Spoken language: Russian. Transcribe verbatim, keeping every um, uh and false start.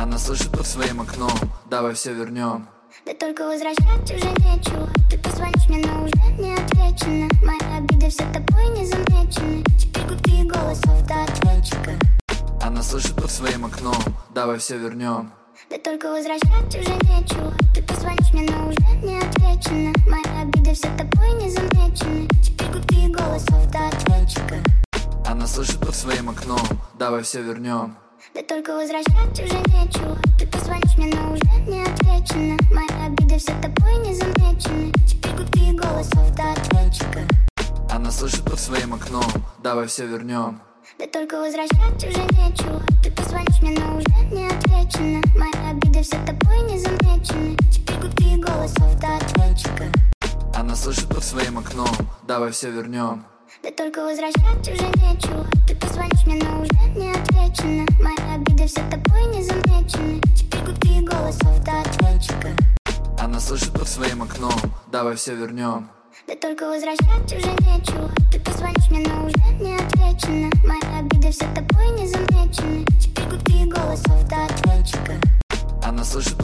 Она слышит под своим окном. Давай все вернем. Да только возвращать уже нечего. Ты позвонишь мне, но уже не отвечено. Мои обиды все тобой не замечены. Теперь гудки голосов до ответчика. Она слышит под своим окном. Давай все вернем. Да только возвращать уже нечего. Ты позвонишь мне, но уже не отвечено. Мои обиды все тобой не замечены. Теперь гудки голосов до ответчика. Она слышит под своим окном. Давай все вернем. Да только возвращать уже нечего. Ты позвонишь мне, но уже не отвечено. Мои обиды все тобой не замечены. Теперь гудки голосов до ответчика. Она слышит под своим окном. Давай все вернем. Да только возвращать уже нечего. Ты позвонишь мне, но уже не отвечено. Мои обиды все тобой не замечены. Теперь гудки голосов до ответчика. Она слышит под своим окном. Давай все вернем. Да только возвращать уже нечего. Ты позвонишь мне, но уже не отвечено. Мои обиды все тобой не замечены. Теперь гудки голосов до ответчика. Она слышит под своим окном. Давай все вернем. Да только возвращать уже нечего. Ты позвонишь мне, но уже не отвечено. Мои обиды все тобой не замечены. Теперь гудки голосов до ответчика. Она слышит